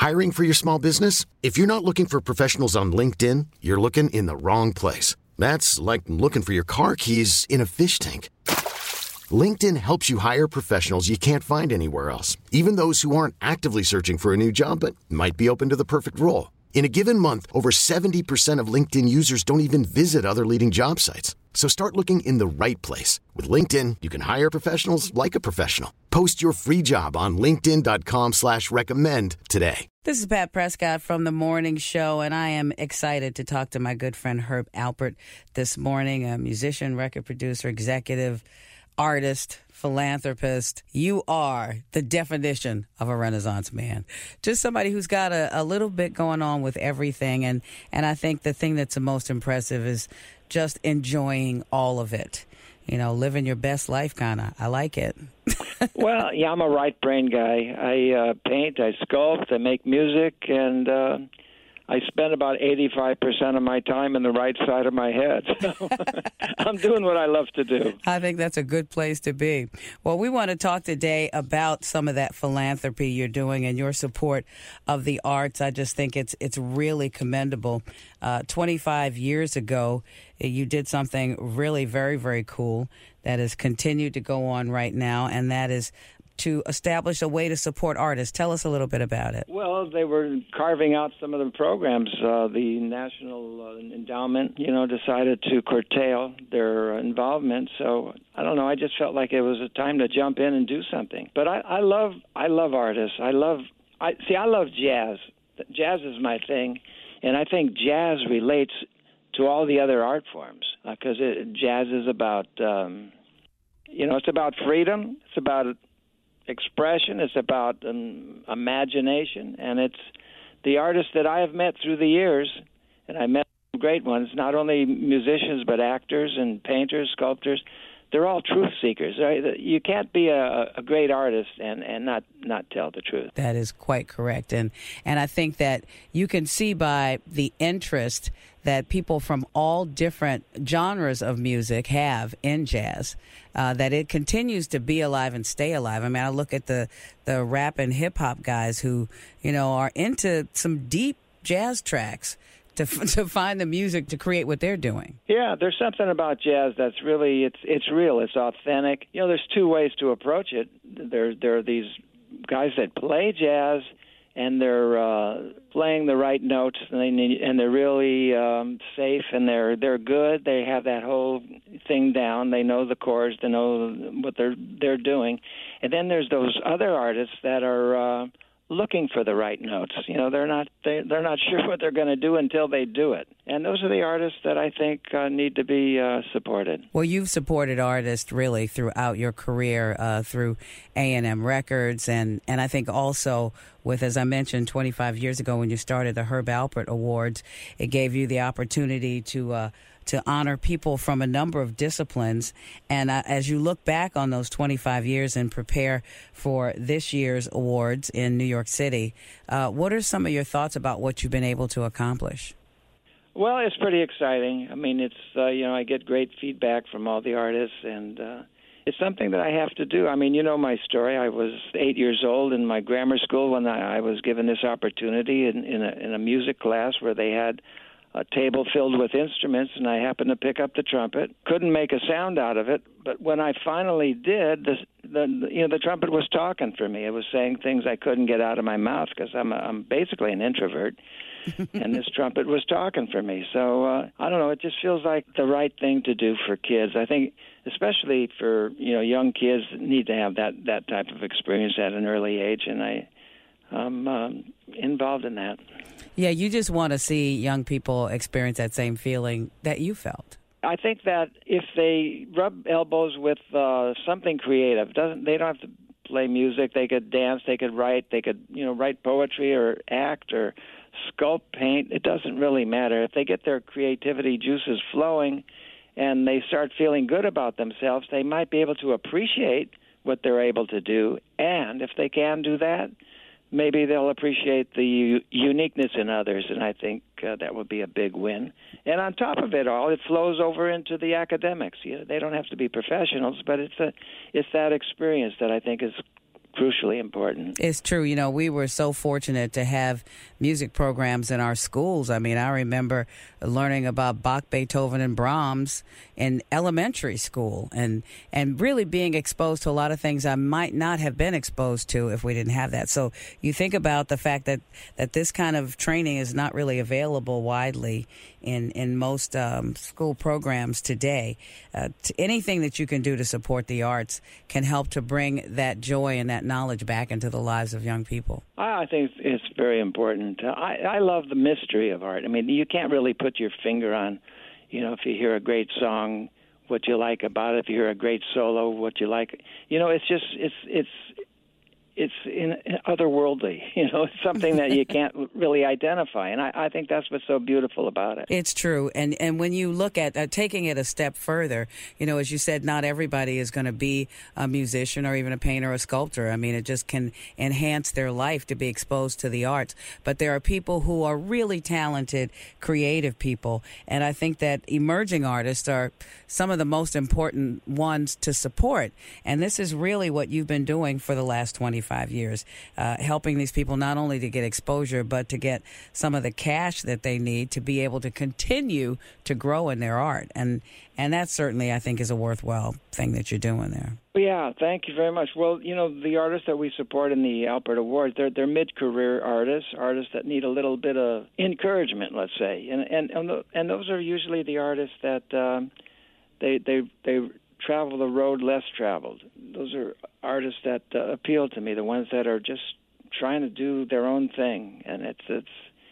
Hiring for your small business? If you're not looking for professionals on LinkedIn, you're looking in the wrong place. That's like looking for your car keys in a fish tank. LinkedIn helps you hire professionals you can't find anywhere else, even those who aren't actively searching for a new job but might be open to the perfect role. In a given month, over 70% of LinkedIn users don't even visit other leading job sites. So start looking in the right place. With LinkedIn, you can hire professionals like a professional. Post your free job on linkedin.com/recommend today. This is Pat Prescott from The Morning Show, and I am excited to talk to my good friend Herb Alpert this morning, a musician, record producer, executive, artist, philanthropist. You are the definition of a Renaissance man. Just somebody who's got a little bit going on with everything. And I think the thing that's the most impressive is just enjoying all of it. You know, living your best life, kind of. I like it. Well, yeah, I'm a right brain guy. I paint, I sculpt, I make music, and I spend about 85% of my time in the right side of my head. So I'm doing what I love to do. I think that's a good place to be. Well, we want to talk today about some of that philanthropy you're doing and your support of the arts. I just think it's really commendable. 25 years ago, you did something really very, very cool that has continued to go on right now, and that is to establish a way to support artists. Tell us a little bit about it. Well, they were carving out some of the programs. The National Endowment, decided to curtail their involvement. So I don't know. I just felt like it was a time to jump in and do something. But I love artists. I love jazz. Jazz is my thing, and I think jazz relates to all the other art forms because jazz is about, it's about freedom. It's about expression. It's about imagination, and it's the artists that I have met through the years, and I met some great ones, not only musicians but actors and painters, sculptors. They're all truth seekers. Right? You can't be a great artist and not tell the truth. That is quite correct, and I think that you can see by the interest that people from all different genres of music have in jazz, that it continues to be alive and stay alive. I mean, I look at the rap and hip hop guys who, are into some deep jazz tracks to find the music to create what they're doing. Yeah, there's something about jazz that's really, it's real, it's authentic. There's two ways to approach it. There are these guys that play jazz, and they're playing the right notes, and they're really safe, and they're good. They have that whole thing down. They know the chords. They know what they're doing. And then there's those other artists that are looking for the right notes. They're not sure what they're going to do until they do it. And those are the artists that I think need to be supported. Well, you've supported artists really throughout your career through A&M Records, and I think also with, as I mentioned, 25 years ago when you started the Herb Alpert Awards, it gave you the opportunity to honor people from a number of disciplines. And as you look back on those 25 years and prepare for this year's awards in New York City, what are some of your thoughts about what you've been able to accomplish? Well, it's pretty exciting. I mean, it's, I get great feedback from all the artists, and it's something that I have to do. I mean, my story. I was 8 years old in my grammar school when I was given this opportunity in a music class where they had a table filled with instruments, and I happened to pick up the trumpet. Couldn't make a sound out of it, but when I finally did, the trumpet was talking for me. It was saying things I couldn't get out of my mouth because I'm basically an introvert, and this trumpet was talking for me. So I don't know. It just feels like the right thing to do for kids. I think, especially for young kids that need to have that type of experience at an early age, and I'm involved in that. Yeah, you just want to see young people experience that same feeling that you felt. I think that if they rub elbows with something creative, they don't have to play music. They could dance, they could write, they could write poetry or act or sculpt, paint. It doesn't really matter. If they get their creativity juices flowing and they start feeling good about themselves, they might be able to appreciate what they're able to do. And if they can do that, maybe they'll appreciate the uniqueness in others, and I think that would be a big win. And on top of it all, it flows over into the academics. They don't have to be professionals, but it's that experience that I think is crucially important. It's true. You know, we were so fortunate to have music programs in our schools. I mean, I remember learning about Bach, Beethoven, and Brahms in elementary school, and really being exposed to a lot of things I might not have been exposed to if we didn't have that. So you think about the fact that this kind of training is not really available widely in most school programs today. Anything that you can do to support the arts can help to bring that joy and that knowledge back into the lives of young people. I think it's very important. I love the mystery of art. I mean, you can't really put your finger on, you know, if you hear a great song, what you like about it. If you hear a great solo, what you like. You know, it's just it's otherworldly. You know, it's something that you can't really identify, and I think that's what's so beautiful about it. It's true, and when you look at taking it a step further, you know, as you said, not everybody is going to be a musician or even a painter or a sculptor. I mean, it just can enhance their life to be exposed to the arts. But there are people who are really talented, creative people, and I think that emerging artists are some of the most important ones to support. And this is really what you've been doing for the last 25 years, helping these people not only to get exposure, but to get some of the cash that they need to be able to continue to grow in their art. And that certainly, I think, is a worthwhile thing that you're doing there. Yeah, thank you very much. Well, you know, the artists that we support in the Alpert Awards, they're mid-career artists that need a little bit of encouragement, let's say. And those are usually the artists that they travel the road less traveled. Those are artists that appeal to me, the ones that are just trying to do their own thing. And it's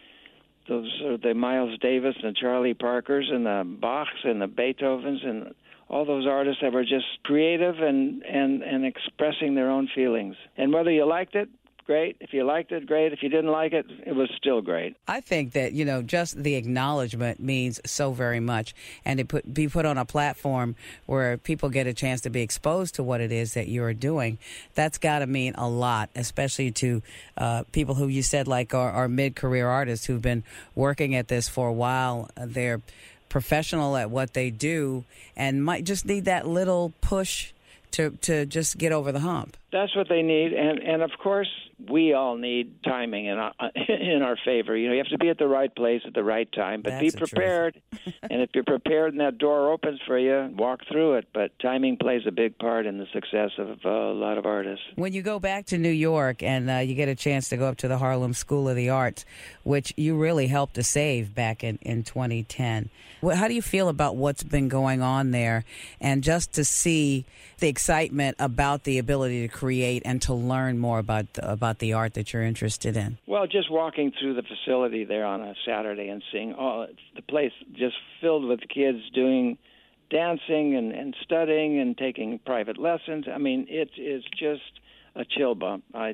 those are the Miles Davis and the Charlie Parkers and the Bachs and the Beethovens and all those artists that were just creative and expressing their own feelings. And whether you liked it, great. If you liked it, great. If you didn't like it, it was still great. I think that, you know, just the acknowledgement means so very much, and to be put on a platform where people get a chance to be exposed to what it is that you're doing, that's got to mean a lot, especially to people who you said like are mid-career artists who've been working at this for a while. They're professional at what they do and might just need that little push to just get over the hump. That's what they need, and of course, we all need timing in our favor. You know, you have to be at the right place at the right time, but be prepared. And if you're prepared and that door opens for you, walk through it. But timing plays a big part in the success of a lot of artists. When you go back to New York and you get a chance to go up to the Harlem School of the Arts, which you really helped to save back in 2010, how do you feel about what's been going on there, and just to see the excitement about the ability to create and to learn more about the art that you're interested in? Well, just walking through the facility there on a Saturday and seeing the place just filled with kids doing dancing and studying and taking private lessons. I mean, it is just a chill bump. I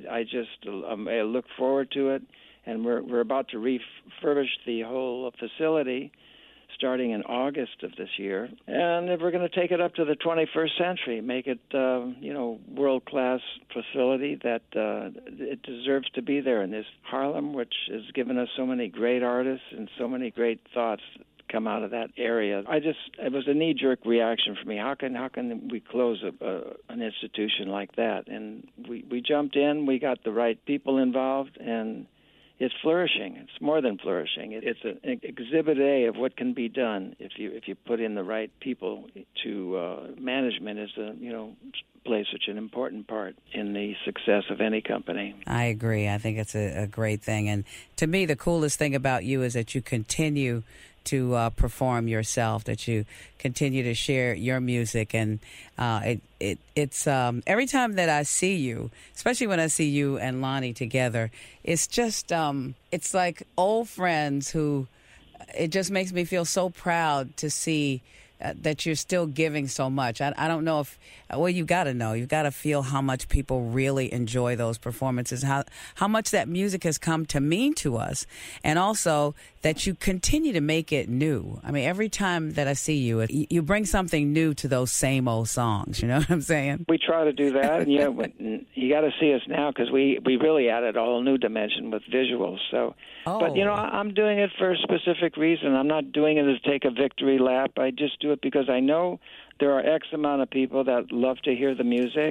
look forward to it, and we're about to refurbish the whole facility starting in August of this year, and we're going to take it up to the 21st century, make it, world-class facility that it deserves to be there in this Harlem, which has given us so many great artists and so many great thoughts come out of that area. It was a knee-jerk reaction for me. How can we close an institution like that? And we jumped in, we got the right people involved, and it's flourishing. It's more than flourishing. It's an exhibit A of what can be done if you put in the right people to management. Plays such an important part in the success of any company. I agree. I think it's a great thing. And to me, the coolest thing about you is that you continue to perform yourself, that you continue to share your music, and it's every time that I see you, especially when I see you and Lonnie together, it's just it's like old friends who, it just makes me feel so proud to see that you're still giving so much. I don't know if, well, you've got to feel how much people really enjoy those performances, how much that music has come to mean to us, and also that you continue to make it new. I mean, every time that I see you, you bring something new to those same old songs, you know what I'm saying? We try to do that, and you got to see us now because we really added a whole new dimension with visuals. So, But, I'm doing it for a specific reason. I'm not doing it to take a victory lap. I just do it because I know there are X amount of people that love to hear the music,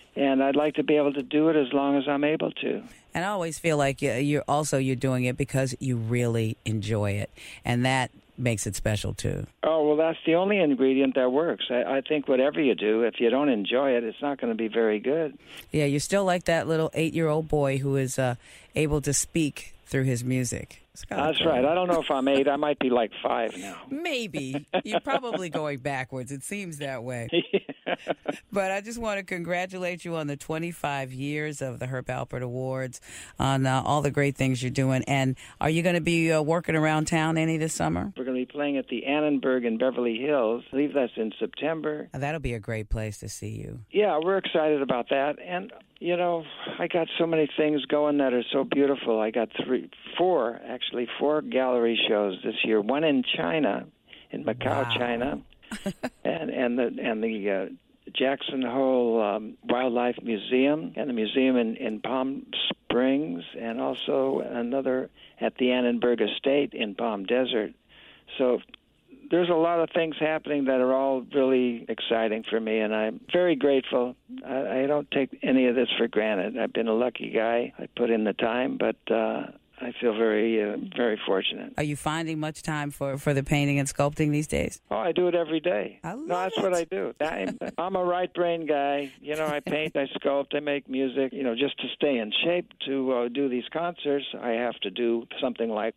and I'd like to be able to do it as long as I'm able to. And I always feel like you're doing it because you really enjoy it, and that makes it special too. Oh, well, that's the only ingredient that works. I think whatever you do, if you don't enjoy it, it's not going to be very good. Yeah, you're still like that little 8-year-old boy who is able to speak through his music. That's cool. right. I don't know if I'm 8. I might be like 5 now. Maybe. You're probably going backwards. It seems that way. Yeah. But I just want to congratulate you on the 25 years of the Herb Alpert Awards, on all the great things you're doing. And are you going to be working around town any this summer? We're going to be playing at the Annenberg in Beverly Hills. I believe that's in September. That'll be a great place to see you. Yeah, we're excited about that. And you know, I got so many things going that are so beautiful. I got four gallery shows this year. One in China, in Macau, wow. China, and the Jackson Hole Wildlife Museum, and the museum in Palm Springs, and also another at the Annenberg Estate in Palm Desert. So there's a lot of things happening that are all really exciting for me, and I'm very grateful. I don't take any of this for granted. I've been a lucky guy. I put in the time, but I feel very, very fortunate. Are you finding much time for the painting and sculpting these days? Oh, I do it every day. That's what I do. I'm a right-brain guy. You know, I paint, I sculpt, I make music. You know, just to stay in shape to do these concerts, I have to do something like...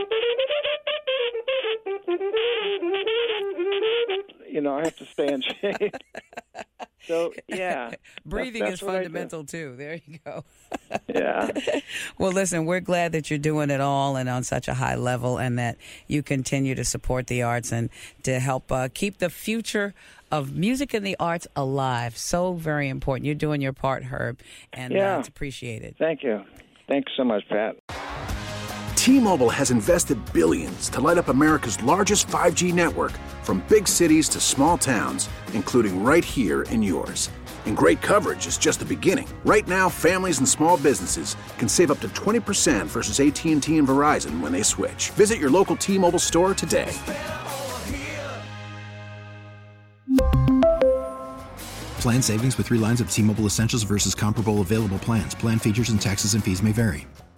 You know, I have to stay in shape. So, yeah. Breathing is fundamental, too. There you go. Yeah. Well, listen, we're glad that you're doing it all and on such a high level, and that you continue to support the arts and to help keep the future of music and the arts alive. So very important. You're doing your part, Herb, and it's appreciated. Thank you. Thanks so much, Pat. T-Mobile has invested billions to light up America's largest 5G network, from big cities to small towns, including right here in yours. And great coverage is just the beginning. Right now, families and small businesses can save up to 20% versus AT&T and Verizon when they switch. Visit your local T-Mobile store today. Plan savings with 3 lines of T-Mobile Essentials versus comparable available plans. Plan features and taxes and fees may vary.